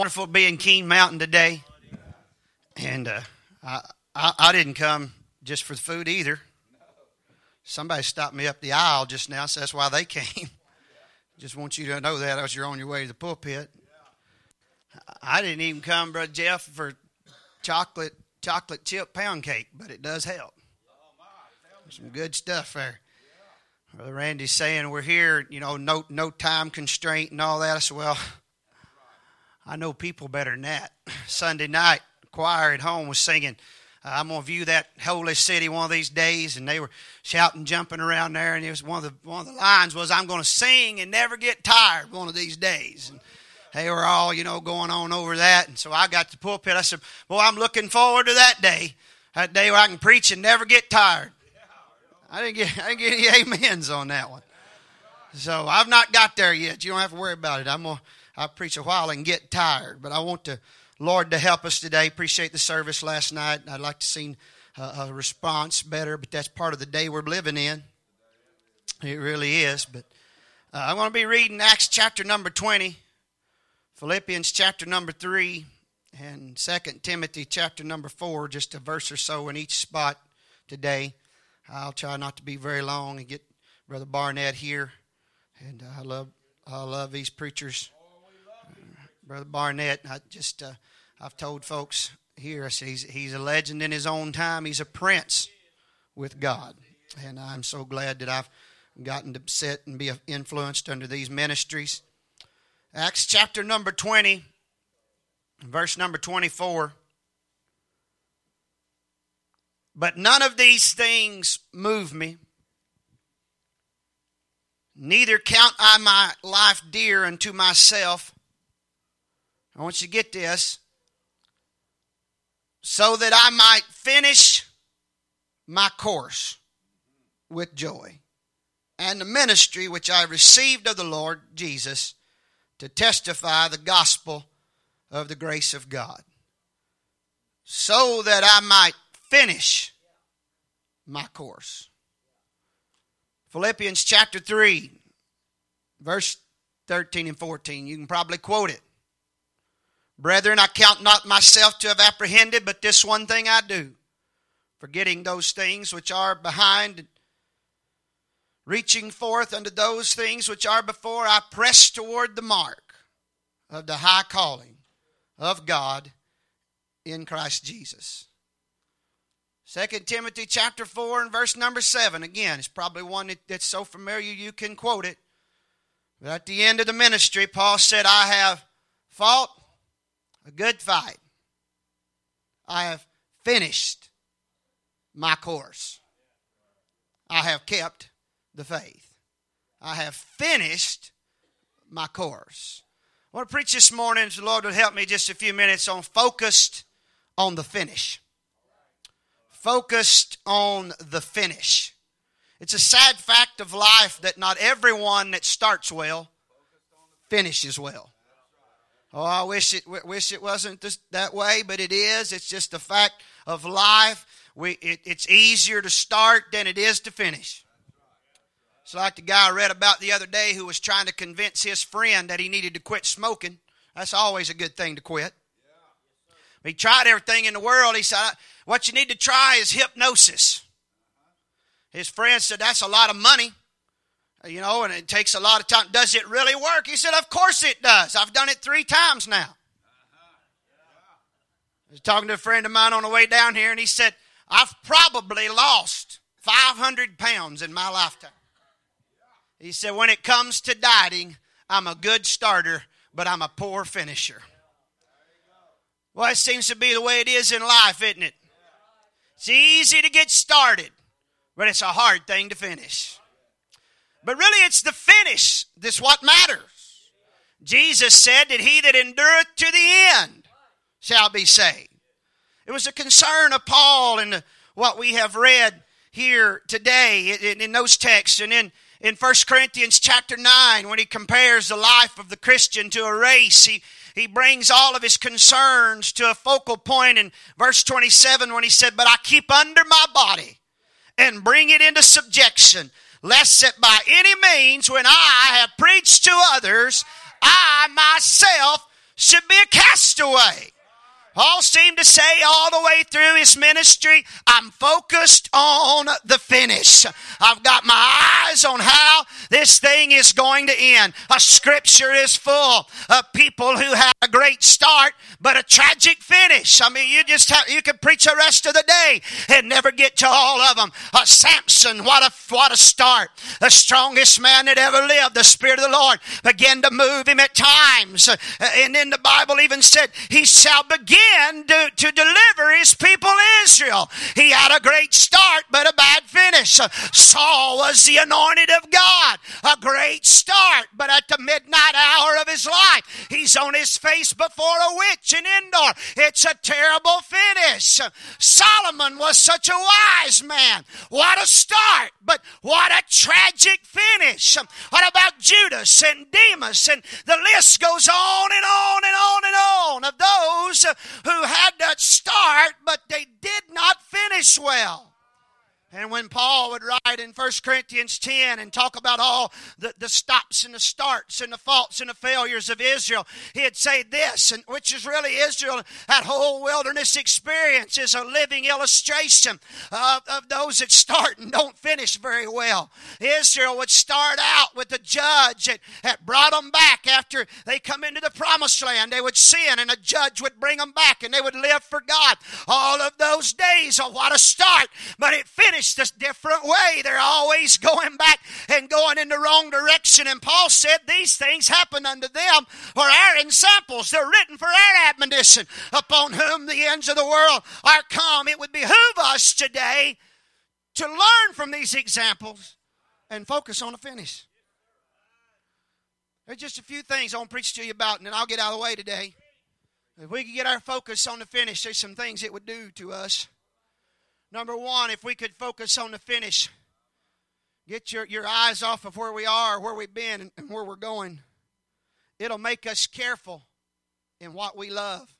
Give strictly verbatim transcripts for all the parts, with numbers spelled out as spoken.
Wonderful to be in Keene Mountain today, and uh, I, I I didn't come just for the food either. Somebody stopped me up the aisle just now, so that's why they came. Just want you to know that as you're on your way to the pulpit. I didn't even come, Brother Jeff, for chocolate chocolate chip pound cake, but it does help. Some good stuff there. Brother Randy's saying we're here, you know, no no time constraint and all that. I said, well, I know people better than that. Sunday night, choir at home was singing, uh, I'm going to view that holy city one of these days, and they were shouting, jumping around there, and it was one of the one of the lines was, I'm going to sing and never get tired one of these days. And they were all, you know, going on over that, and so I got to the pulpit. I said, boy, I'm looking forward to that day, that day where I can preach and never get tired. I didn't get, I didn't get any amens on that one. So I've not got there yet. You don't have to worry about it. I'm gonna, I preach a while and get tired. But I want the Lord to help us today. Appreciate the service last night. I'd like to see a, a response better, but that's part of the day we're living in. It really is. But uh, I'm going to be reading Acts chapter number twenty, Philippians chapter number three, and Second Timothy chapter number four, just a verse or so in each spot today. I'll try not to be very long and get Brother Barnett here. And uh, I love I love these preachers. Uh, Brother Barnett, I just, uh, I've told folks here, I say he's, he's a legend in his own time. He's a prince with God. And I'm so glad that I've gotten to sit and be influenced under these ministries. Acts chapter number twenty, verse number twenty-four. But none of these things move me. Neither count I my life dear unto myself. I want you to get this. So that I might finish my course with joy. And the ministry which I received of the Lord Jesus to testify the gospel of the grace of God. So that I might finish my course. Philippians chapter three, verse thirteen and fourteen. You can probably quote it. Brethren, I count not myself to have apprehended, but this one thing I do, forgetting those things which are behind, reaching forth unto those things which are before, I press toward the mark of the high calling of God in Christ Jesus. Second Timothy chapter four and verse number seven. Again, it's probably one that, that's so familiar you can quote it. But at the end of the ministry, Paul said, I have fought a good fight. I have finished my course. I have kept the faith. I have finished my course. I want to preach this morning, so the Lord will help me just a few minutes on focused on the finish. Focused on the finish. It's a sad fact of life that not everyone that starts well finishes well. Oh, I wish it wish it wasn't this, that way, but it is. It's just a fact of life. We it, it's easier to start than it is to finish. It's like the guy I read about the other day who was trying to convince his friend that he needed to quit smoking. That's always a good thing to quit. He tried everything in the world. He said, what you need to try is hypnosis. His friend said, that's a lot of money, you know, and it takes a lot of time. Does it really work? He said, of course it does. I've done it three times now. I was talking to a friend of mine on the way down here, and he said, I've probably lost five hundred pounds in my lifetime. He said, when it comes to dieting, I'm a good starter, but I'm a poor finisher. Well, it seems to be the way it is in life, isn't it? It's easy to get started, but it's a hard thing to finish. But really, it's the finish that's what matters. Jesus said that he that endureth to the end shall be saved. It was a concern of Paul in what we have read here today in, in those texts, and in in First Corinthians chapter nine, when he compares the life of the Christian to a race, he He brings all of his concerns to a focal point in verse twenty-seven when he said, but I keep under my body and bring it into subjection, lest that by any means when I have preached to others, I myself should be a castaway. Paul seemed to say all the way through his ministry, I'm focused on the finish. I've got my eyes on how this thing is going to end. A scripture is full of people who had a great start, but a tragic finish. I mean, you just have, you could preach the rest of the day and never get to all of them. Uh, Samson, what a, what a start. The strongest man that ever lived. The Spirit of the Lord began to move him at times. Uh, and then the Bible even said, he shall begin To, to deliver his people Israel. He had a great start, but a bad finish. Saul was the anointed of God. A great start, but at the midnight hour of his life, he's on his face before a witch in Endor. It's a terrible finish. Solomon was such a wise man. What a start, but what a tragic finish. What about Judas and Demas? And the list goes on and on and on and on of those who had that start, but they did not finish well. And when Paul would write in First Corinthians ten and talk about all the, the stops and the starts and the faults and the failures of Israel, he'd say this, and which is really Israel, that whole wilderness experience is a living illustration of, of those that start and don't finish very well. Israel would start out with a judge that, that brought them back after they come into the promised land. They would sin and a judge would bring them back and they would live for God. All of those days, oh, what a start, but it finished this different way. They're always going back and going in the wrong direction. And Paul said these things happen unto them for our ensamples. They're written for our admonition, upon whom the ends of the world are come. It would behoove us today to learn from these examples and focus on the finish. There's just a few things I want to preach to you about, and then I'll get out of the way today. If we could get our focus on the finish, there's some things it would do to us. Number one, if we could focus on the finish, get your, your eyes off of where we are, where we've been, and, and where we're going. It'll make us careful in what we love.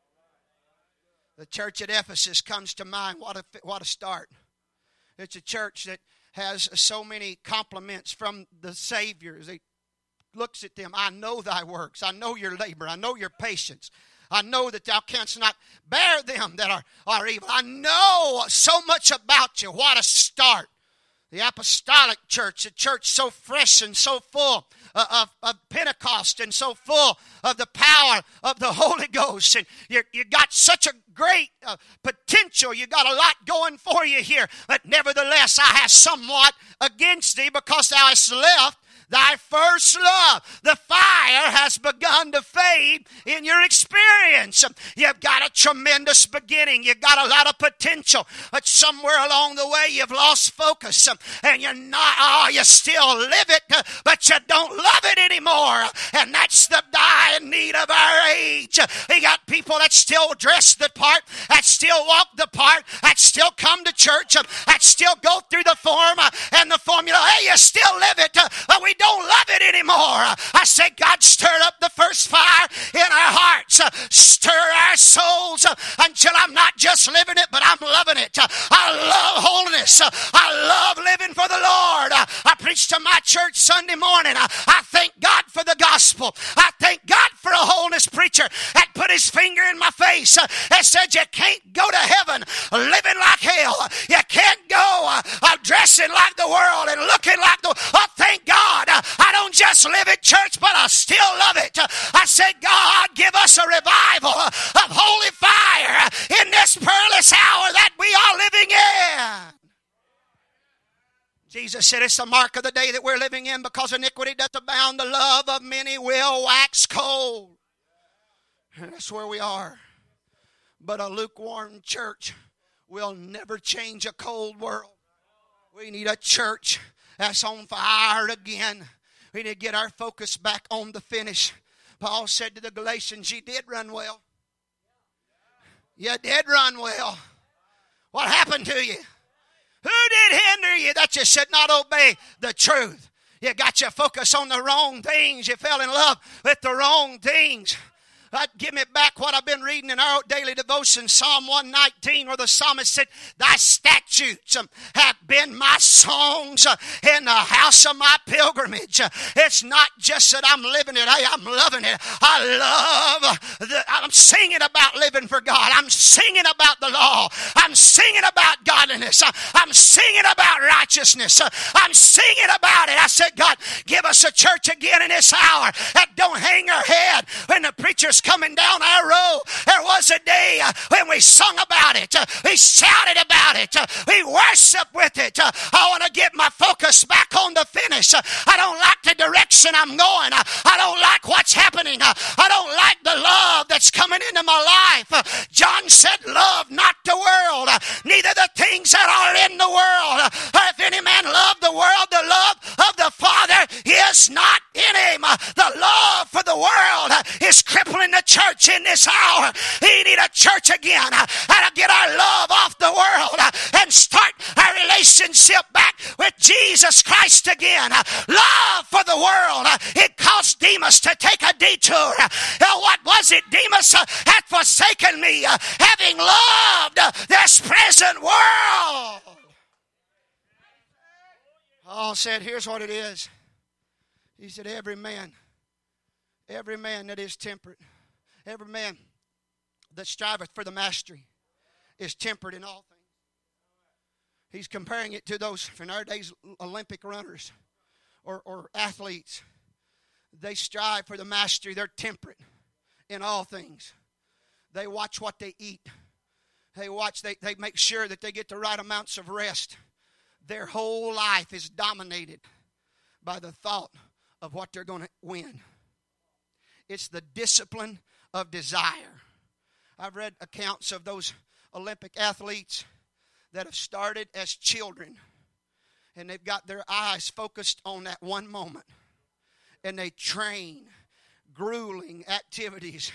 The church at Ephesus comes to mind. What a, what a start. It's a church that has so many compliments from the Savior. He looks at them. I know thy works. I know your labor. I know your patience. I know that thou canst not bear them that are, are evil. I know so much about you. What a start. The apostolic church, a church so fresh and so full of, of, of Pentecost and so full of the power of the Holy Ghost. And you, you got such a great uh, potential. You got a lot going for you here. But nevertheless, I have somewhat against thee because thou hast left thy first love. The fire has begun to fade in your experience. You've got a tremendous beginning. You've got a lot of potential. But somewhere along the way, you've lost focus. And you're not, oh, you still live it, but you don't love it anymore. And that's the dying need of our age. You got people that still dress the part, that still walk the part, that still come to church, that still go through the form and the formula. Hey, you still live it, but we don't love it anymore. I say, God, stir up the first fire in our hearts. Stir our souls until I'm not just living it, but I'm loving it. I love holiness. I love living for the Lord. I preach to my church Sunday morning. I thank God for the gospel. I thank God for a holiness preacher that put his finger in my face and said, you can't go to heaven living like hell. You can't go uh, dressing like the world and looking like the... Oh, thank God. I don't just live at church, but I still love it. I said, God, give us a revival of holy fire in this perilous hour that we are living in. Jesus said it's the mark of the day that we're living in, because iniquity doth abound, the love of many will wax cold. And that's where we are. But a lukewarm church will never change a cold world. We need a church that's on fire again. We need to get our focus back on the finish. Paul said to the Galatians, you did run well. You did run well. What happened to you? Who did hinder you that you should not obey the truth? You got your focus on the wrong things. You fell in love with the wrong things. I'd give me back what I've been reading reading in our daily devotion Psalm one nineteen where the psalmist said, thy statutes um, have been my songs uh, in the house of my pilgrimage. Uh, it's not just that I'm living it. Hey, I'm loving it. I love, the, I'm singing about living for God. I'm singing about the law. I'm singing about godliness. Uh, I'm singing about righteousness. Uh, I'm singing about it. I said, God, give us a church again in this hour that don't hang our head when the preacher's coming down our road. There was a day uh, when we sung about it. Uh, we shouted about it. Uh, we worshiped with it. Uh, I want to get my focus back on the finish. Uh, I don't like the direction I'm going. Uh, I don't like what's happening. Uh, I don't like the love that's coming into my life. Uh, John said, love not the world, uh, neither the things that are in the world. Uh, if any man love the world, the love of the Father is not in him. Uh, the love for the world uh, is crippling the church in this hour. We need a church again uh, and to get our love off the world uh, and start our relationship back with Jesus Christ again. Uh, love for the world. Uh, it caused Demas to take a detour. Uh, what was it? Demas uh, had forsaken me, uh, having loved uh, this present world. Paul said, here's what it is. He said, every man, every man that is temperate, every man that striveth for the mastery is temperate in all things. He's comparing it to those, in our days, Olympic runners or, or athletes. They strive for the mastery. They're temperate in all things. They watch what they eat. They watch, they, they make sure that they get the right amounts of rest. Their whole life is dominated by the thought of what they're going to win. It's the discipline of desire. I've read accounts of those Olympic athletes that have started as children, and they've got their eyes focused on that one moment, and they train grueling activities.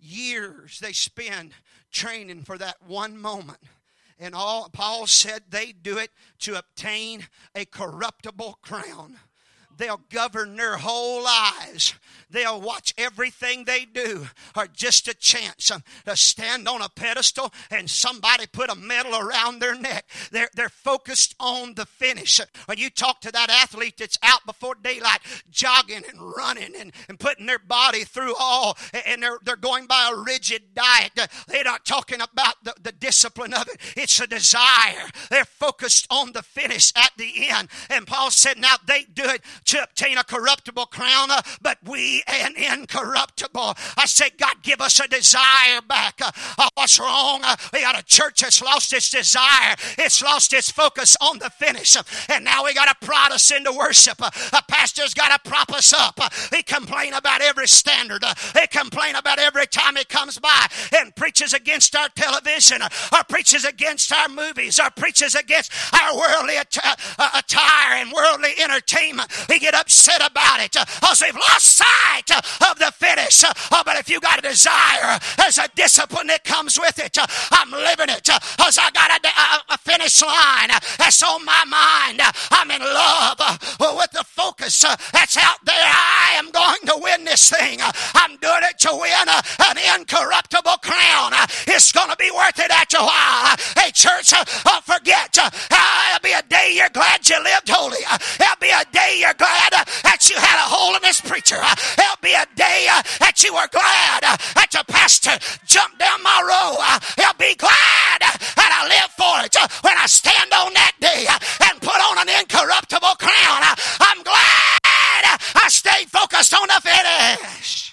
Years they spend training for that one moment. And all Paul said they do it to obtain a corruptible crown. They'll govern their whole lives. They'll watch everything they do or just a chance to stand on a pedestal and somebody put a medal around their neck. They're, they're focused on the finish. When you talk to that athlete that's out before daylight, jogging and running and, and putting their body through all, and they're, they're going by a rigid diet, they're not talking about the, the discipline of it. It's a desire. They're focused on the finish at the end. And Paul said, now they do it to obtain a corruptible crown, uh, but we an incorruptible. I say, God, give us a desire back. Uh, uh, what's wrong? Uh, we got a church that's lost its desire. It's lost its focus on the finish. Uh, and now we got to prod us into worship. Uh, a pastor's got to prop us up. Uh, they complain about every standard. Uh, they complain about every time he comes by and preaches against our television, uh, or preaches against our movies, or preaches against our worldly att- uh, attire and worldly entertainment. We get upset about it because we've lost sight of the finish. Oh, but if you got a desire, there's a discipline that comes with it. I'm living it because I got a, a, a finish line that's on my mind. I'm in love with the focus that's out there. I am going to win this thing. I'm doing it to win an incorruptible crown. It's going to be worth it after a while. Hey, church, don't forget, it'll be a day you're glad you lived holy. It'll be a day you're glad that you had a holiness preacher. It'll be a day that you were glad that your pastor jumped down my road. I'll be glad that I live for it. When I stand on that day and put on an incorruptible crown, I'm glad I stayed focused on the finish.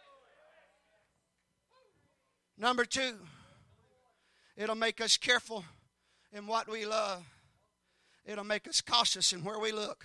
Number two, it'll make us careful in what we love. It'll make us cautious in where we look.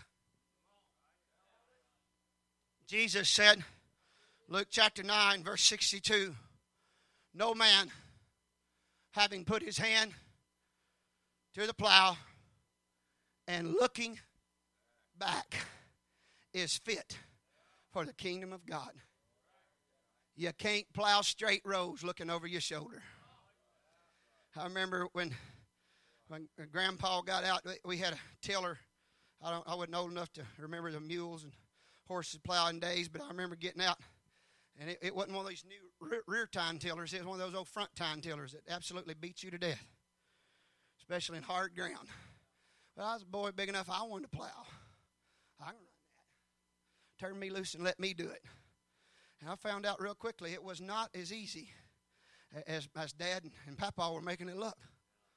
Jesus said, Luke chapter nine, verse sixty-two, no man, having put his hand to the plow and looking back, is fit for the kingdom of God. You can't plow straight roads looking over your shoulder. I remember when when Grandpa got out, we had a tiller. I don't, I wasn't old enough to remember the mules and horses plowing days, but I remember getting out And it, it wasn't one of these new rear, rear tine tillers. It was one of those old front tine tillers that absolutely beats you to death, especially in hard ground. But I was a boy big enough, I wanted to plow. I can run that. Turn me loose and let me do it. And I found out real quickly it was not as easy as, as Dad and, and Papa were making it look.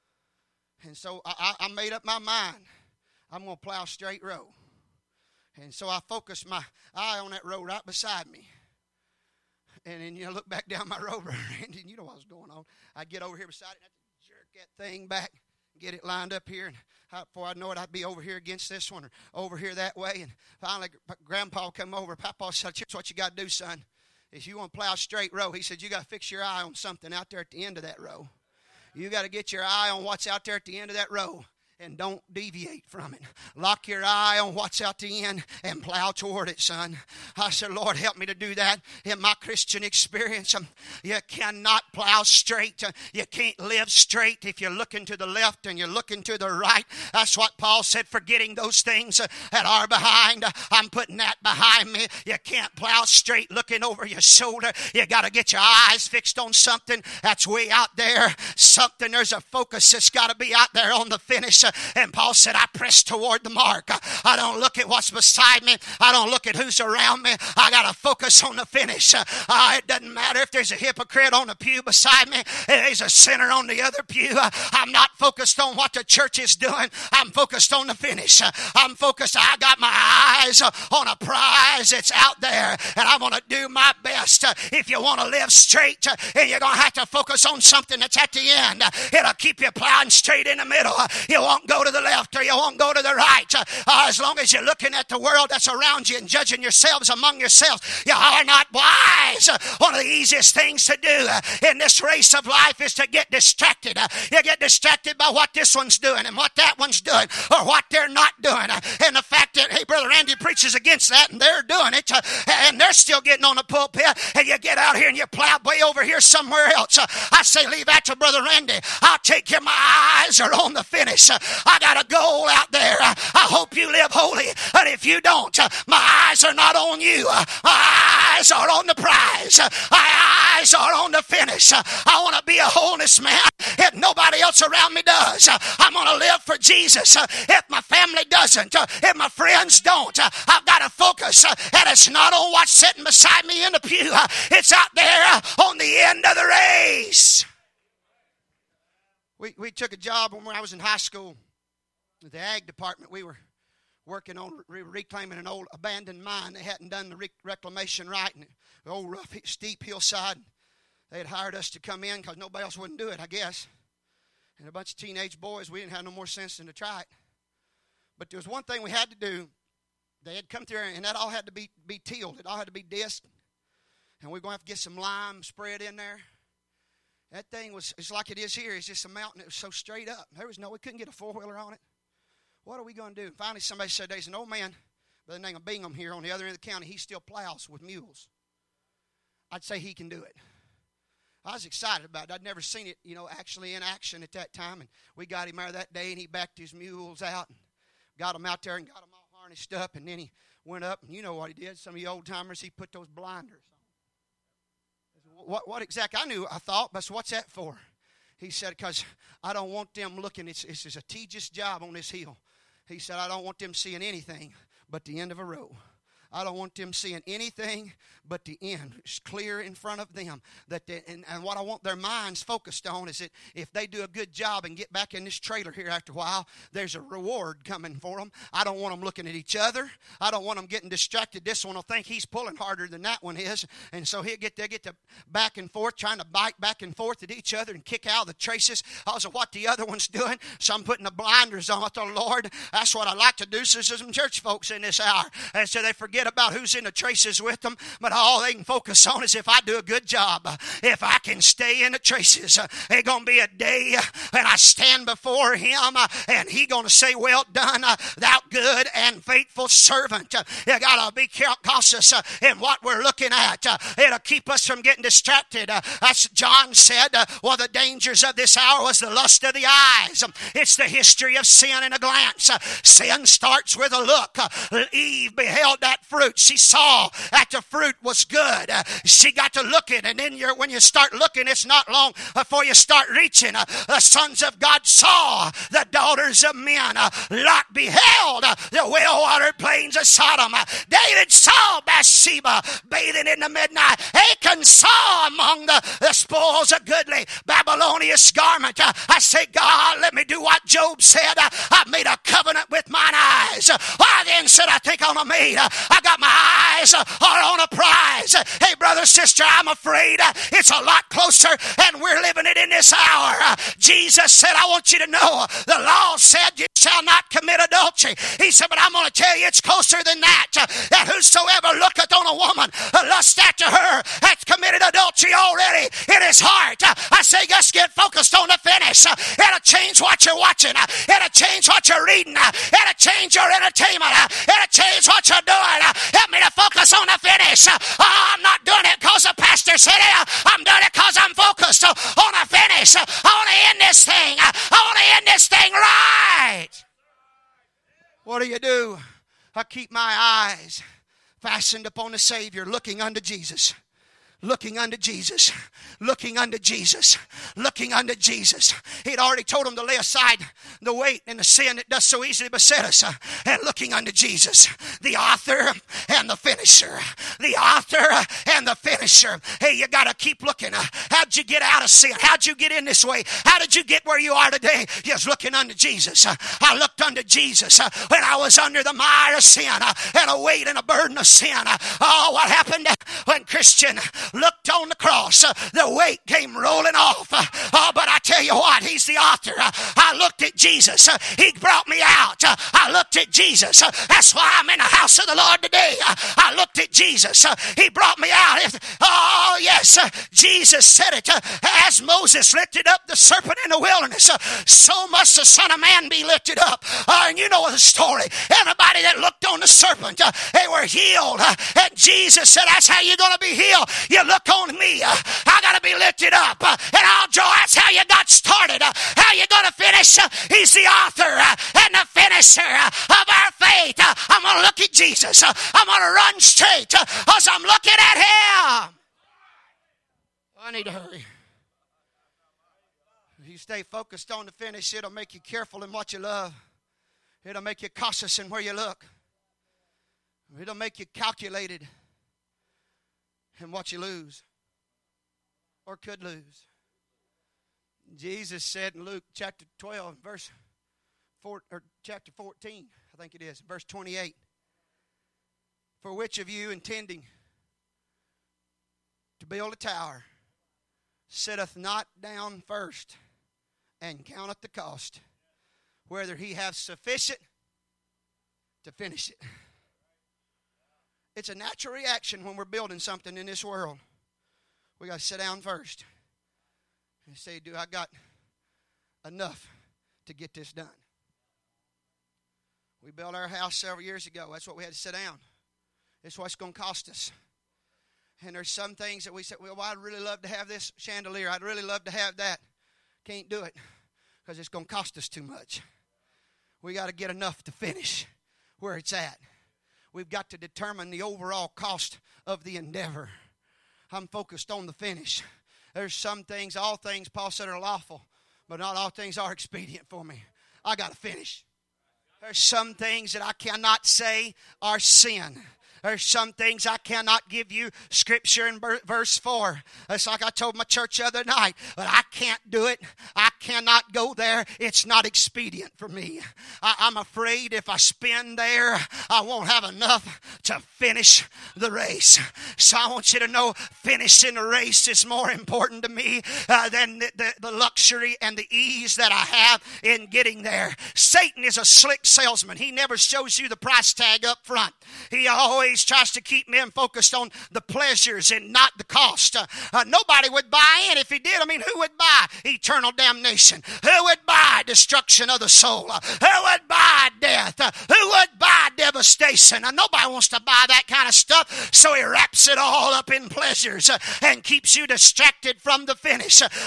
And so I, I made up my mind. I'm going to plow a straight row. And so I focused my eye on that row right beside me. And then, you know, look back down my road, Randy, and you know what was going on. I'd get over here beside it, and I'd jerk that thing back, get it lined up here, and I, before I'd know it, I'd be over here against this one or over here that way. And finally, Grandpa would come over. Papa said, here's what you got to do, son. If you want to plow a straight row, he said, you got to fix your eye on something out there at the end of that row. You got to get your eye on what's out there at the end of that row. And don't deviate from it. Lock your eye on what's out the end and plow toward it, son. I said, Lord, help me to do that in my Christian experience. Um, you cannot plow straight. Uh, you can't live straight if you're looking to the left and you're looking to the right. That's what Paul said, forgetting those things uh, that are behind. Uh, I'm putting that behind me. You can't plow straight looking over your shoulder. You got to get your eyes fixed on something that's way out there. Something, there's a focus that's got to be out there on the finish. And Paul said, I press toward the mark. I don't look at what's beside me. I don't look at who's around me. I got to focus on the finish. Uh, it doesn't matter if there's a hypocrite on the pew beside me. If there's a sinner on the other pew. Uh, I'm not focused on what the church is doing. I'm focused on the finish. Uh, I'm focused. I got my eyes uh, on a prize that's out there. And I'm going to do my best. Uh, if you want to live straight, uh, and you're going to have to focus on something that's at the end. Uh, it'll keep you plowing straight in the middle. Uh, you won't go to the left or you won't go to the right. Uh, as long as you're looking at the world that's around you and judging yourselves among yourselves, you are not wise. Uh, one of the easiest things to do uh, in this race of life is to get distracted. Uh, you get distracted by what this one's doing and what that one's doing or what they're not doing. Uh, and the fact that, hey, Brother Andy preaches against that and they're doing it uh, and they're still getting on the pulpit, and you get out here and you plow way over here somewhere else. Uh, I say leave that to Brother Randy. I'll take care. My eyes are on the finish. Uh, I got a goal out there. Uh, I hope you live holy. And if you don't, uh, my eyes are not on you. Uh, my eyes are on the prize. Uh, my eyes are on the finish. Uh, I want to be a wholeness man if nobody else around me does. Uh, I'm going to live for Jesus. Uh, if my family doesn't, uh, if my friends don't, uh, I've got to focus. Uh, and it's not on what's sitting beside me in the pew. Uh, it's out there uh, on the end of the race. We we took a job when I was in high school. The ag department, we were working on re- reclaiming an old abandoned mine. They hadn't done the re- reclamation right, and the old rough, steep hillside. They had hired us to come in because nobody else wouldn't do it, I guess. And a bunch of teenage boys, we didn't have no more sense than to try it. But there was one thing we had to do. They had come through, and that all had to be, be tilled. It all had to be disked. And we we're going to have to get some lime spread in there. That thing was, it's like it is here. It's just a mountain. It was so straight up. There was no, we couldn't get a four-wheeler on it. What are we going to do? And finally, somebody said, there's an old man by the name of Bingham here on the other end of the county. He still plows with mules. I'd say he can do it. I was excited about it. I'd never seen it, you know, actually in action at that time. And we got him there that day, and he backed his mules out and got them out there and got them all harnessed up. And then he went up, and you know what he did. Some of you old-timers, he put those blinders on. What, what exactly? I knew, I thought, but what's that for? He said, because I don't want them looking. It's, it's a tedious job on this hill. He said, I don't want them seeing anything but the end of a row. I don't want them seeing anything but the end. It's clear in front of them. That they, and, and what I want their minds focused on is that if they do a good job and get back in this trailer here after a while, there's a reward coming for them. I don't want them looking at each other. I don't want them getting distracted. This one will think he's pulling harder than that one is. And so he'll get, they get to back and forth, trying to bite back and forth at each other and kick out the traces because of what the other one's doing. So I'm putting the blinders on. I thought, Lord, that's what I like to do. So there's some church folks in this hour. And so they forget about who's in the traces with them, but all they can focus on is if I do a good job, if I can stay in the traces. There's going to be a day when I stand before him and he's going to say, well done, thou good and faithful servant. You got to be cautious in what we're looking at. It'll keep us from getting distracted. As John said, one of the dangers of this hour was the lust of the eyes. It's the history of sin in a glance. Sin starts with a look. Eve beheld that fruit. She saw that the fruit was good. Uh, she got to looking, and then you're, when you start looking, it's not long before you start reaching. Uh, the sons of God saw the daughters of men. Uh, Lot beheld uh, the well-watered plains of Sodom. Uh, David saw Bathsheba bathing in the midnight. Achan saw among the, the spoils a goodly Babylonian garment. Uh, I say, God, let me do what Job said. Uh, I made a covenant with mine eyes. Uh, I then said, I think I'm a maid. Uh, I got my eyes uh, are on a prize. Uh, hey, brother, sister, I'm afraid uh, it's a lot closer, and we're living it in this hour. Uh, Jesus said, I want you to know, uh, the law said you shall not commit adultery. He said, but I'm going to tell you it's closer than that. Uh, that whosoever looketh on a woman, uh, lust after her, hath committed adultery already in his heart. Uh, I say, just get focused on the finish. Uh, it'll change what you're watching. Uh, it'll change what you're reading. Uh, it'll change your entertainment. Uh, it'll change what you're doing. Uh, help me to focus on the finish. Uh, oh, I'm not doing it because the pastor said it. Uh, I'm doing it because I'm focused uh, on the finish. Uh, I want to end this thing. Uh, I want to end this thing right. What do you do? I keep my eyes fastened upon the Savior, looking unto Jesus. Looking unto Jesus, looking unto Jesus, looking unto Jesus. He'd already told them to lay aside the weight and the sin that does so easily beset us, uh, and looking unto Jesus, the author and the finisher. The author and the finisher. Hey, you got to keep looking. Uh, how'd you get out of sin? How'd you get in this way? How did you get where you are today? Just looking unto Jesus. Uh, I looked unto Jesus uh, when I was under the mire of sin uh, and a weight and a burden of sin. Uh, oh, what happened uh, when Christian looked on the cross? Uh, the weight came rolling off. Uh, oh, but I tell you what, he's the author. Uh, I looked at Jesus. Uh, he brought me out. Uh, I looked at Jesus. Uh, that's why I'm in the house of the Lord today. Uh, I looked at Jesus. Uh, he brought me out. If, oh, yes, uh, Jesus said it. Uh, as Moses lifted up the serpent in the wilderness, uh, so must the Son of Man be lifted up. Uh, and you know the story. Everybody that looked on the serpent, uh, they were healed. Uh, and Jesus said, that's how you're going to be healed. You look on me. Uh, I got to be lifted up. Uh, and I'll draw. That's how you got started. Uh, how you going to finish? Uh, he's the author uh, and the finisher uh, of our faith. Uh, I'm going to look at Jesus. Uh, I'm going to run straight uh, as I'm looking at him. I need to hurry. If you stay focused on the finish, it'll make you careful in what you love. It'll make you cautious in where you look. It'll make you calculated in what you lose or could lose. Jesus said in Luke chapter twelve, verse four, or chapter fourteen, I think it is, verse twenty-eight. For which of you intending to build a tower sitteth not down first and counteth the cost, whether he have sufficient to finish it? It's a natural reaction when we're building something in this world. We got to sit down first and say, do I got enough to get this done? We built our house several years ago. That's what we had to sit down. It's what it's going to cost us. And there's some things that we said, well, I'd really love to have this chandelier. I'd really love to have that. Can't do it because it's going to cost us too much. We got to get enough to finish where it's at. We've got to determine the overall cost of the endeavor. I'm focused on the finish. There's some things, all things, Paul said, are lawful, but not all things are expedient for me. I got to finish. There's some things that I cannot say are sin. There's some things I cannot give you scripture in verse four. It's like I told my church the other night, but I can't do it. I cannot go there. It's not expedient for me. I, I'm afraid if I spend there, I won't have enough to finish the race. So I want you to know finishing the race is more important to me uh, than the, the, the luxury and the ease that I have in getting there. Satan is a slick salesman. He never shows you the price tag up front. He always tries to keep men focused on the pleasures and not the cost. Uh, uh, nobody would buy in if he did. I mean, who would buy eternal damnation? Who would buy destruction of the soul? Uh, who would buy death? Uh, who would buy devastation? Uh, nobody wants to buy that kind of stuff, so he wraps it all up in pleasures uh, and keeps you distracted from the finish. Uh, uh, Christ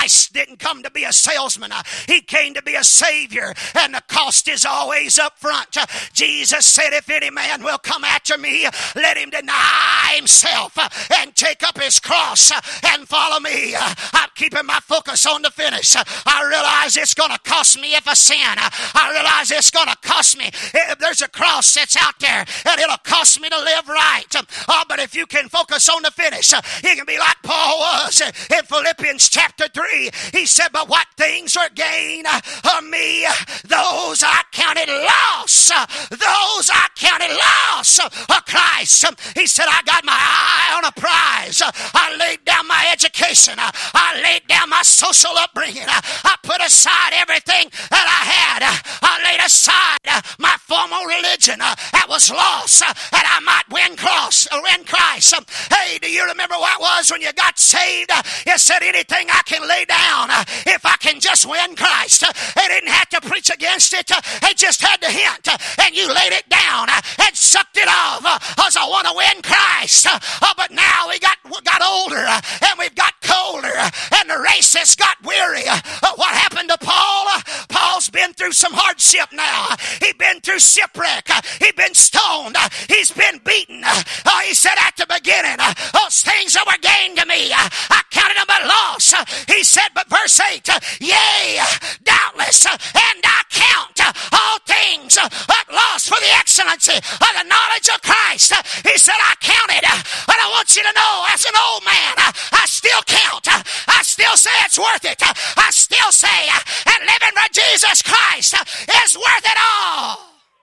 Christ didn't come to be a salesman. He came to be a Savior, and the cost is always up front. Jesus said, if any man will come after me, let him deny himself and take up his cross and follow me. I'm keeping my focus on the finish. I realize it's going to cost me if I sin. I realize it's going to cost me. There's a cross that's out there, and it'll cost me to live right. Oh, but if you can focus on the finish, you can be like Paul was in Philippians chapter three. He said, but what things are gain of me, those I counted loss. Those I counted loss of Christ. He said, I got my eye on a prize. I laid down my education. I laid down my social upbringing. I put aside everything that I had. I laid aside my formal religion that was lost, that I might win cross, win Christ. Hey, do you remember what it was when you got saved? You said, anything I can lay down if I can just win Christ. They didn't have to preach against it. They just had to hint, and you laid it down and sucked it off because I want to win Christ. Oh, but now we got we got older, and we've got colder, and the race has got weary. What happened to Paul? Paul's been through some hardship now. He's been through shipwreck. He's been stoned. He's been beaten. Oh, he said at the beginning, those things that were gained to me, I counted them a loss. He said, but verse eight, yea, doubtless, and I count all things but loss for the excellency of the knowledge of Christ. He said, I counted, but I want you to know, as an old man, I still count. I still say it's worth it. I still say that living for Jesus Christ is worth it all.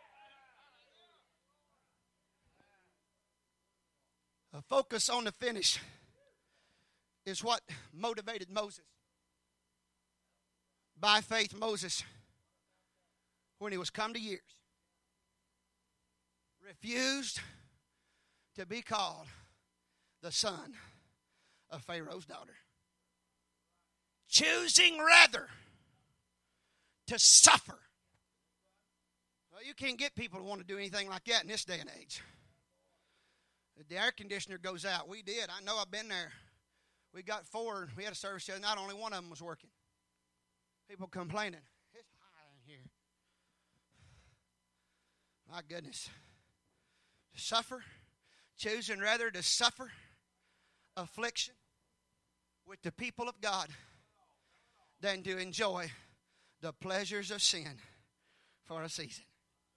A focus on the finish is what motivated Moses. By faith, Moses, when he was come to years, refused to be called the son of Pharaoh's daughter, choosing rather to suffer. Well, you can't get people to want to do anything like that in this day and age. The air conditioner goes out. We did. I know, I've been there. We got four. We had a service the other night. Only one of them was working. People complaining. It's hot in here. My goodness. To suffer, choosing rather to suffer affliction with the people of God than to enjoy the pleasures of sin for a season.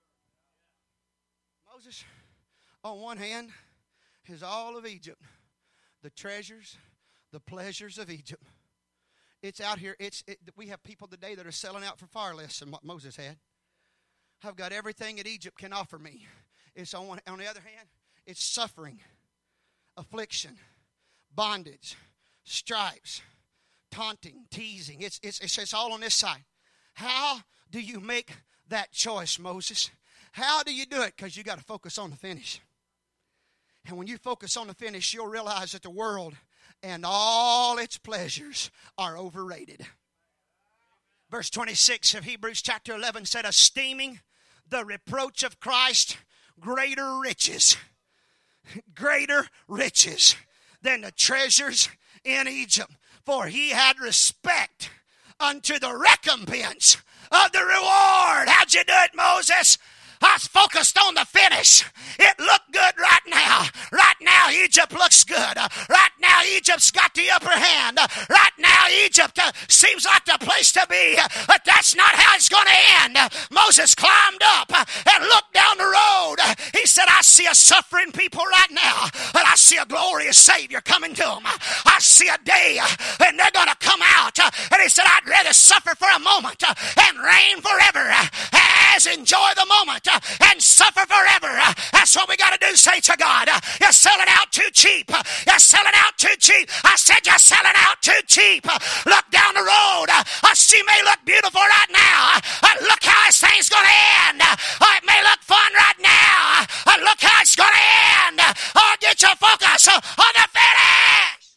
Moses, on one hand, is all of Egypt, the treasures, the pleasures of Egypt. It's out here. It's it, we have people today that are selling out for far less than what Moses had. I've got everything that Egypt can offer me. It's on one, on the other hand, it's suffering, affliction, bondage, stripes, taunting, teasing. It's it's it's, it's all on this side. How do you make that choice, Moses? How do you do it? Because you got to focus on the finish. And when you focus on the finish, you'll realize that the world and all its pleasures are overrated. Verse twenty-six of Hebrews chapter eleven said, esteeming the reproach of Christ greater riches, greater riches than the treasures in Egypt. For he had respect unto the recompense of the reward. How'd you do it, Moses? I was focused on the finish. It looked good right now. Right now, Egypt looks good. Right now, Egypt's got the upper hand. Right now, Egypt uh, seems like the place to be. But that's not how it's going to end. Moses climbed up and looked down the road. He said, I see a suffering people right now, but I see a glorious Savior coming to them. I see a day and they're going to come out. And he said, I'd rather suffer for a moment and reign forever as enjoy the moment and suffer forever. That's what we got to do, saints of God. You're selling out too cheap. You're selling out too cheap. I said you're selling out too cheap. Look down the road. She may look beautiful right now. Look how this thing's going to end. It may look fun right now. Look how it's going to end. Oh, get your focus on the finish.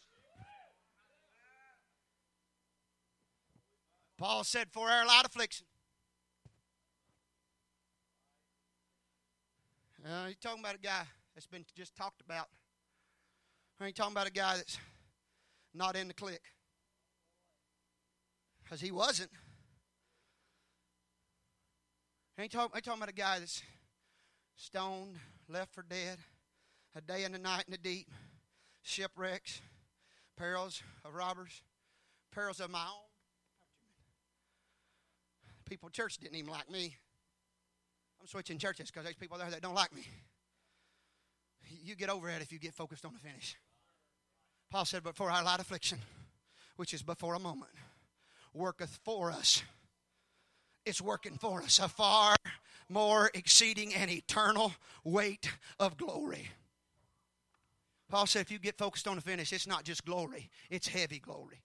Paul said, for our light affliction. Uh, he's talking about a guy that's been just talked about. Or he's talking about a guy that's not in the clique. Because he wasn't. Ain't talking, ain't talking about a guy that's stoned, left for dead, a day and a night in the deep, shipwrecks, perils of robbers, perils of my own. People in church didn't even like me. I'm switching churches because there's people there that don't like me. You get over it if you get focused on the finish. Paul said, but for our light affliction, which is but for a moment, worketh for us. It's working for us a far more exceeding and eternal weight of glory. Paul said, if you get focused on the finish, it's not just glory, it's heavy glory.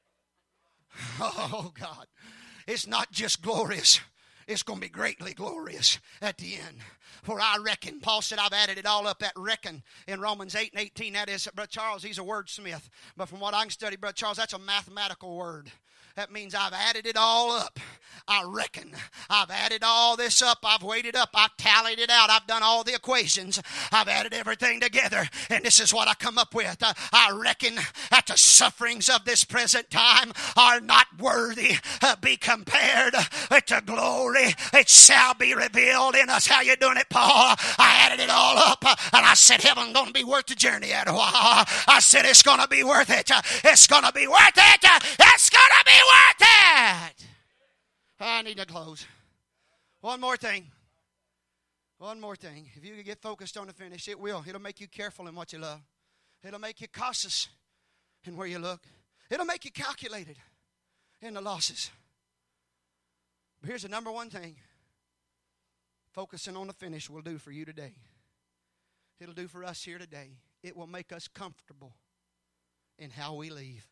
Oh, God. It's not just glorious. It's going to be greatly glorious at the end. For I reckon, Paul said, I've added it all up, that reckon in Romans eight and eighteen. That is, Brother Charles, he's a wordsmith. But from what I can study, Brother Charles, that's a mathematical word. That means I've added it all up. I reckon. I've added all this up. I've weighed it up. I've tallied it out. I've done all the equations. I've added everything together. And this is what I come up with. Uh, I reckon that the sufferings of this present time are not worthy uh, be compared with the glory it shall be revealed in us. How you doing it, Paul? I added it all up. Uh, and I said, heaven's going to be worth the journey at a while. I said, it's going to be worth it. Uh, it's going to be worth it. Uh, it's going to be worth it. I need to close. One more thing. One more thing. If you can get focused on the finish, it will. It'll make you careful in what you love. It'll make you cautious in where you look. It'll make you calculated in the losses. But here's the number one thing focusing on the finish will do for you today. It'll do for us here today. It will make us comfortable in how we leave.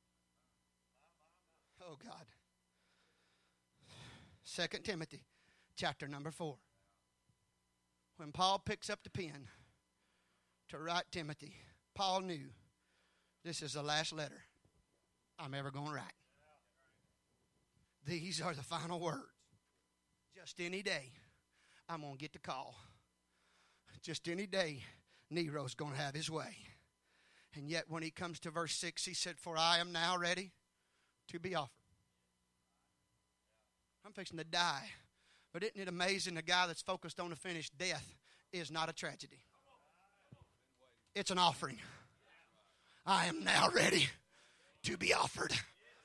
Oh, God. Second Timothy, chapter number four. When Paul picks up the pen to write Timothy, Paul knew this is the last letter I'm ever going to write. These are the final words. Just any day, I'm going to get the call. Just any day, Nero's going to have his way. And yet when he comes to verse six, he said, for I am now ready to be offered. I'm fixing to die. But isn't it amazing, the guy that's focused on the finish, death is not a tragedy. It's an offering. I am now ready to be offered.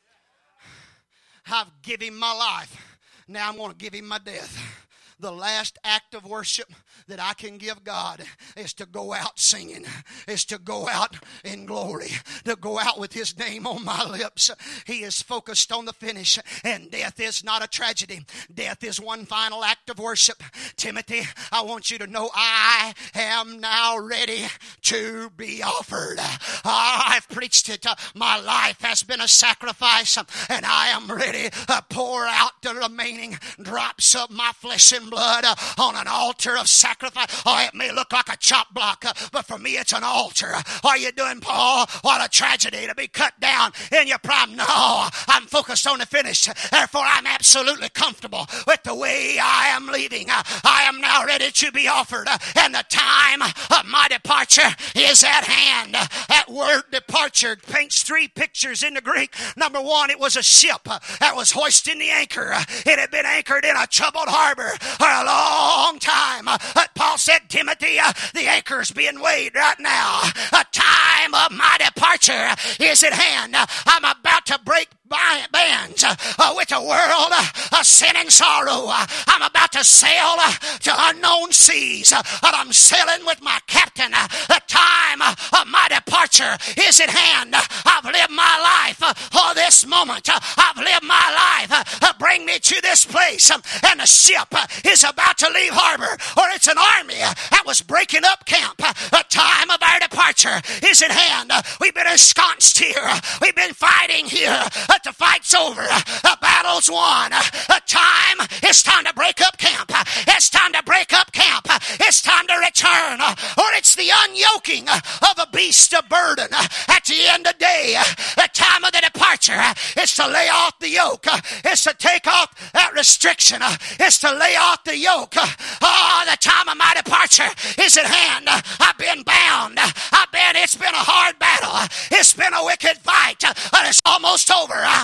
I've given him my life. Now I'm going to give him my death. The last act of worship that I can give God is to go out singing, is to go out in glory, to go out with his name on my lips. He is focused on the finish, and death is not a tragedy. Death is one final act of worship. Timothy, I want you to know I am now ready to be offered. I've preached it. My life has been a sacrifice, and I am ready to pour out the remaining drops of my flesh and blood uh, on an altar of sacrifice. Oh, it may look like a chop block, uh, but for me it's an altar. What are you doing, Paul? What a tragedy to be cut down in your prime. No, I'm focused on the finish. Therefore, I'm absolutely comfortable with the way I am leaving. Uh, I am now ready to be offered, uh, and the time of my departure is at hand. Uh, that word departure paints three pictures in the Greek. Number one, it was a ship uh, that was hoisting the anchor. Uh, it had been anchored in a troubled harbor for a long time. Uh, Paul said, Timothy, uh, the anchor's being weighed right now. The time of my departure is at hand. Uh, I'm about to break bands uh, with a world uh, of sin and sorrow. Uh, I'm about to sail uh, to unknown seas, uh, but I'm sailing with my captain. Uh, the time uh, of my departure is at hand. Uh, I've lived my life uh, for this moment. Uh, I've lived my life. Uh, uh, bring me to this place. Um, and the ship uh, is about to leave harbor, or it's an army uh, that was breaking up camp. Uh, the time of our departure is at hand. Uh, we've been ensconced here. Uh, we've been fighting here. Uh, the fight's over. Uh, the battle's won. Uh, the time, it's time to break up camp. Uh, it's time to break up camp. Uh, it's time to return. Uh, or it's the unyoking uh, of a beast of burden. Uh, at the end of the day, uh, the time of the departure uh, is to lay off the yoke. Uh, it's to take off that restriction. Uh, it's to lay off the yoke. Uh, oh, the time of my departure is at hand. Uh, I've been bound. Uh, I've been, it's been a hard battle. Uh, it's been a wicked fight, uh, but it's almost over. Uh, it's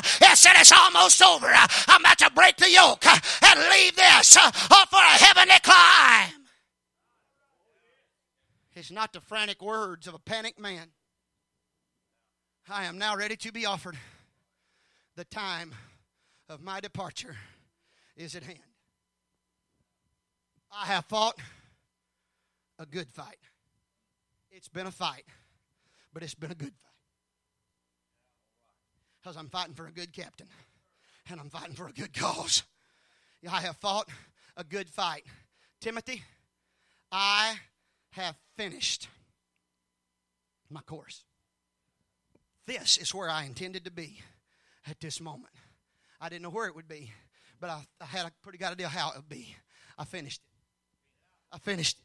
said, it's almost over. I'm about to break the yoke and leave this for a heavenly climb. It's not the frantic words of a panicked man. I am now ready to be offered. The time of my departure is at hand. I have fought a good fight. It's been a fight, but it's been a good fight. Because I'm fighting for a good captain, and I'm fighting for a good cause. I have fought a good fight. Timothy, I have finished my course. This is where I intended to be at this moment. I didn't know where it would be, but I, I had a pretty good idea how it would be. I finished it. I finished it.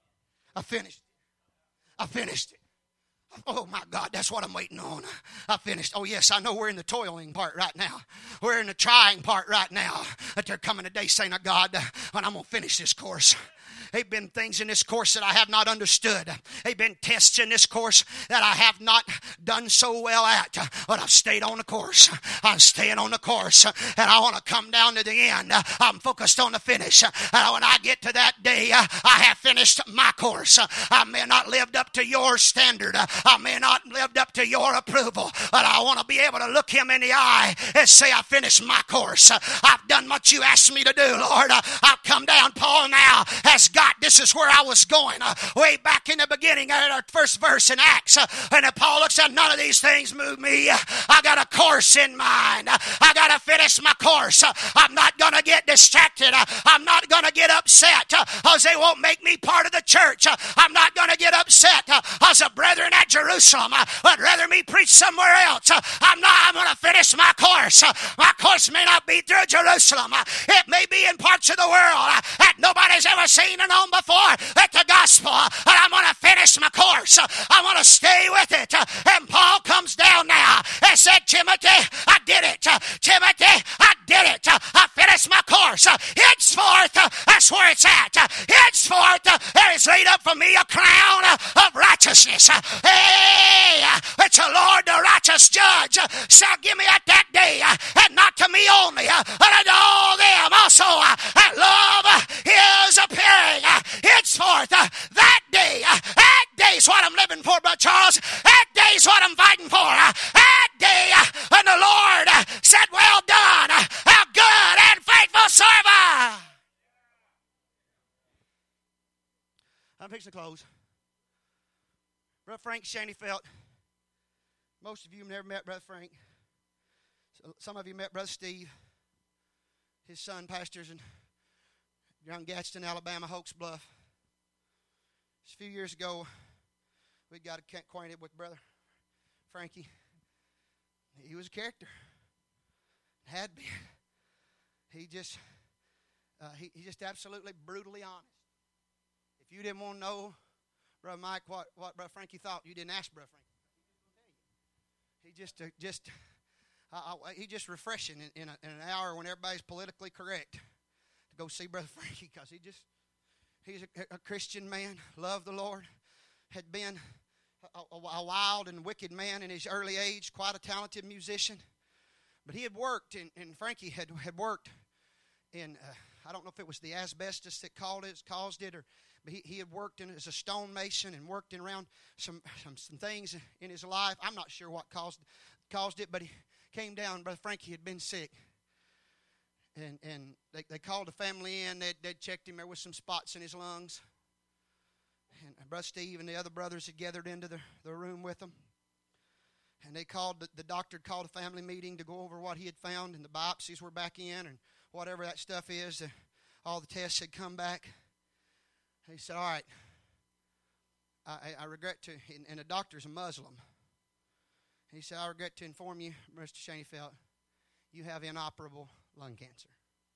I finished it. I finished it. Oh, my God, that's what I'm waiting on. I finished. Oh, yes, I know we're in the toiling part right now. We're in the trying part right now. But there coming a day, saying, oh, God, when I'm going to finish this course. There have been things in this course that I have not understood. There have been tests in this course that I have not done so well at. But I've stayed on the course. I'm staying on the course. And I want to come down to the end. I'm focused on the finish. And when I get to that day, I have finished my course. I may not lived up to your standard. I may not lived up to your approval. But I want to be able to look him in the eye and say, I finished my course. I've done what you asked me to do, Lord. I've come down. Paul now has got, this is where I was going. Uh, way back in the beginning at our first verse in Acts. Uh, and Paul looks at, none of these things move me. Uh, I got a course in mind. Uh, I got to finish my course. Uh, I'm not going to get distracted. Uh, I'm not going to get upset uh, as they won't make me part of the church. Uh, I'm not going to get upset uh, as the brethren at Jerusalem uh, would rather me preach somewhere else. Uh, I'm not. I'm going to finish my course. Uh, my course may not be through Jerusalem. Uh, it may be in parts of the world uh, that nobody's ever seen and known before at the gospel. Uh, and I'm going to finish my course. Uh, I want to stay with it. Uh, and Paul comes down now and said, Timothy, I did it. Uh, Timothy, I did it. Uh, I finished my course. Uh, henceforth, uh, that's where it's at. Uh, henceforth, uh, there is laid up for me a crown uh, of righteousness. Uh, hey, uh, it's the Lord, the righteous judge, uh, shall give me at that day, uh, and not to me only, uh, but unto all them also uh, that love uh, is appearing. Uh, henceforth, uh, that day, uh, that day's what I'm living for, Brother Charles. That day's what I'm fighting for. Uh, that day, uh, when the Lord uh, said, well done, uh, thou good and faithful servant. I'm fixing to close. Brother Frank Shaneyfelt. Most of you have never met Brother Frank. Some of you met Brother Steve. His son pastors in around Gadsden, Alabama, Hokes Bluff. Just a few years ago, we got acquainted with Brother Frankie. He was a character. Had been. He just, uh, he, he just absolutely brutally honest. If you didn't want to know, Brother Mike, what, what Brother Frankie thought, you didn't ask Brother Frankie. He just, uh, just, uh, he just refreshing in, in, a, in an hour when everybody's politically correct to go see Brother Frankie, because he just, he's a, a Christian man, loved the Lord, had been a, a, a wild and wicked man in his early age, quite a talented musician. But he had worked, and, and Frankie had, had worked in, uh, I don't know if it was the asbestos that caused it, caused it or but he, he had worked in as a stonemason and worked in around some, some some things in his life. I'm not sure what caused caused it, but he came down. Brother Frankie had been sick. And and they, they called the family in. They'd, they'd checked him. There was some spots in his lungs. And Brother Steve and the other brothers had gathered into the, the room with them. And they called, the, the doctor had called a family meeting to go over what he had found. And the biopsies were back in and whatever that stuff is. The, all the tests had come back. He said, all right, I, I regret to, and, and the doctor's a Muslim. He said, I regret to inform you, Mister Shaneyfelt, you have inoperable lung cancer.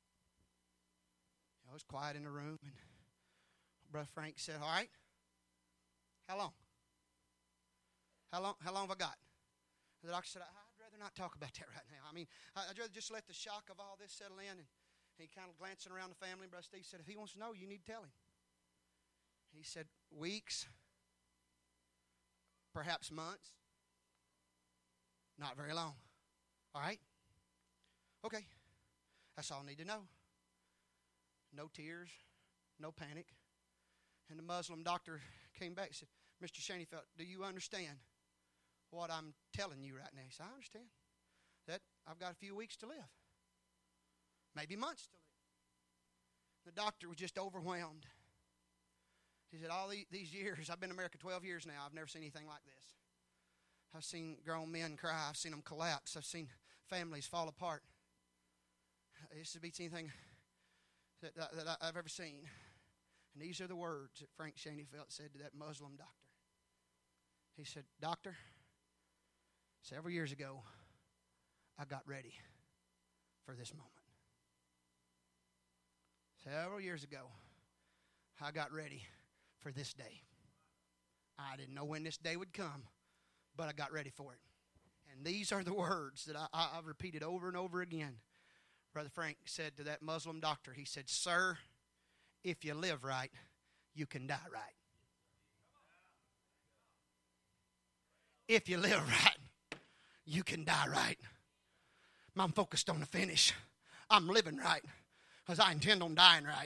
I was quiet in the room, and Brother Frank said, all right, how long? How long, how long have I got? And the doctor said, I'd rather not talk about that right now. I mean, I'd rather just let the shock of all this settle in. And he kind of glancing around the family, and Brother Steve said, if he wants to know, you need to tell him. He said, weeks, perhaps months, not very long. All right? Okay, that's all I need to know. No tears, no panic. And the Muslim doctor came back and said, Mister Shaneyfelt, do you understand what I'm telling you right now? He said, I understand that I've got a few weeks to live, maybe months to live. The doctor was just overwhelmed. He said, all these years, I've been in America twelve years now, I've never seen anything like this. I've seen grown men cry. I've seen them collapse. I've seen families fall apart. This beats anything that, that, that I've ever seen. And these are the words that Frank Shaneyfelt said to that Muslim doctor. He said, Doctor, several years ago, I got ready for this moment. Several years ago, I got ready for this day. I didn't know when this day would come, but I got ready for it. And these are the words that I, I, I've repeated over and over again. Brother Frank said to that Muslim doctor, he said, Sir, if you live right, you can die right. If you live right, you can die right. I'm focused on the finish. I'm living right because I intend on dying right.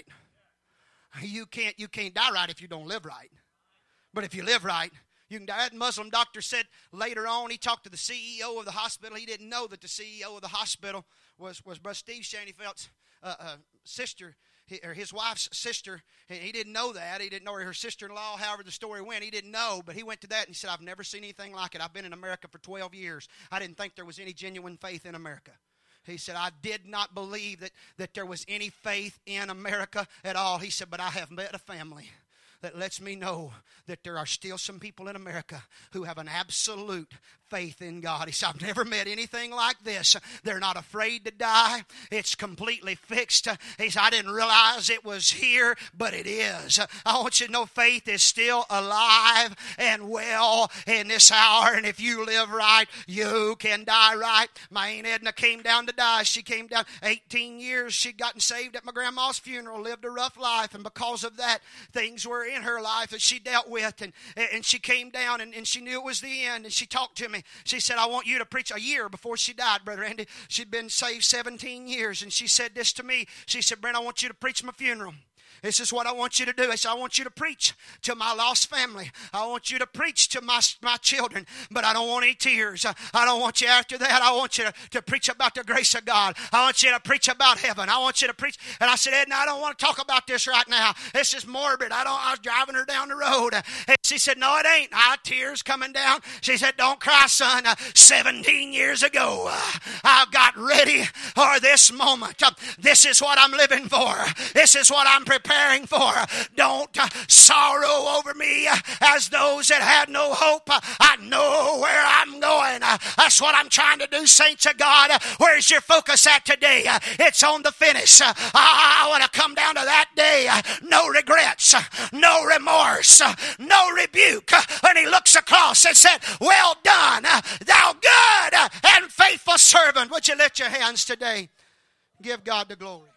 You can't, you can't die right if you don't live right. But if you live right, you can die. That Muslim doctor said later on, he talked to the C E O of the hospital. He didn't know that the C E O of the hospital was, was Brother Steve Shaneyfelt's uh, uh, sister, he, or his wife's sister. He, he didn't know that. He didn't know her sister-in-law, however the story went. He didn't know, but he went to that and he said, I've never seen anything like it. I've been in America for twelve years. I didn't think there was any genuine faith in America. He said, I did not believe that, that there was any faith in America at all. He said, but I have met a family that lets me know that there are still some people in America who have an absolute faith in God. He said, I've never met anything like this. They're not afraid to die. It's completely fixed. He said, I didn't realize it was here, but it is. I want you to know faith is still alive and well in this hour. And if you live right, you can die right. My Aunt Edna came down to die. She came down eighteen years. She'd gotten saved at my grandma's funeral, lived a rough life. And because of that, things were in her life that she dealt with. And, and she came down and, and she knew it was the end. And she talked to me. She said, I want you to preach. A year before she died, Brother Andy, she'd been saved seventeen years. And she said this to me. She said, Brent, I want you to preach my funeral. This is what I want you to do. I said, I want you to preach to my lost family. I want you to preach to my, my children, but I don't want any tears. I don't want you after that. I want you to, to preach about the grace of God. I want you to preach about heaven. I want you to preach. And I said, Edna, I don't want to talk about this right now. This is morbid. I don't, I was driving her down the road. And she said, no, it ain't. I had tears coming down. She said, don't cry, son. seventeen years ago, I got ready for this moment. This is what I'm living for. This is what I'm preparing preparing for. Don't uh, sorrow over me uh, as those that had no hope. Uh, I know where I'm going. Uh, that's what I'm trying to do, saints of God. Uh, where's your focus at today? Uh, it's on the finish. Uh, I, I want to come down to that day. Uh, no regrets, uh, no remorse, uh, no rebuke. Uh, and he looks across and said, well done, uh, thou good uh, and faithful servant. Would you lift your hands today? Give God the glory.